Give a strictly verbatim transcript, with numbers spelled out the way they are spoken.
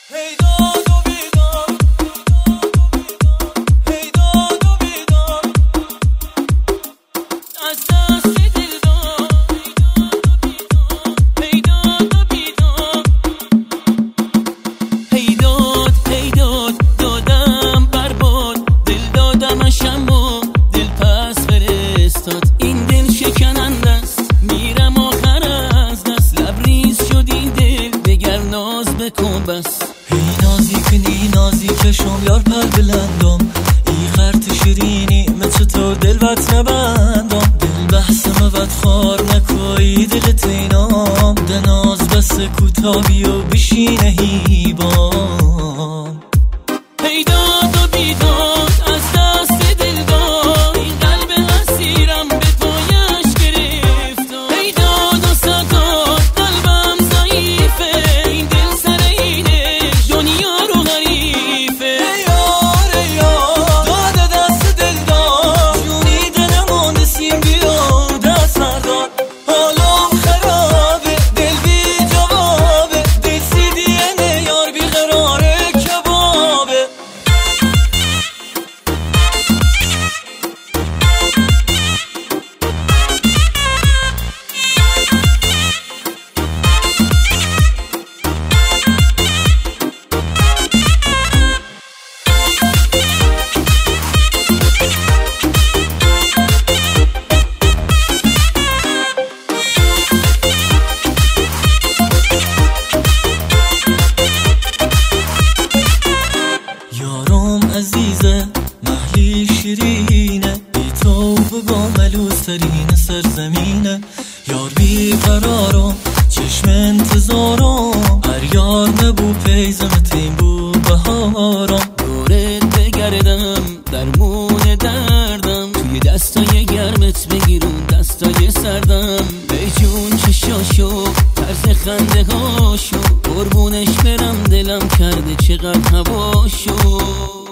این دل شکننده است، میرم آخر از دست، لبریز شدی دل بگر ناز بکن بس. ای نازیکنی نازیکشم یار پر بلندم، ای خرت شیرینی مثل تو دل بط نبندم. دل بحث مبت خار نکوی دل تینام، دناز بس کوتابی و بشینه هیبام. ای داد و بیداد از دست دل داد، این قلب اسیرم به پایش گرفت. ای داد و ستاد قلبم ضعیفه، این دل سر اینش دنیا رو غریفه. ای یار ای یار داد دست دل داد، جونی دلمو نسیم بیا دست بردار. حالم خرابه دل بی جوابه، دل سی دی ان یار بی قراره کبابه. یارم عزیزه محلی شیرینه، بی تو با ملوسترین سرزمینه. یار بی قرارم چشم انتظارم، هر یار نبو پیزم تیم بو بهارم. دورت بگردم درمون دردم، توی دستای گرمت بگیرون دستای سردم. ای جون چشاشو طرز خنده هاشو، قربونش برم دلم کرده چقدر هواشو.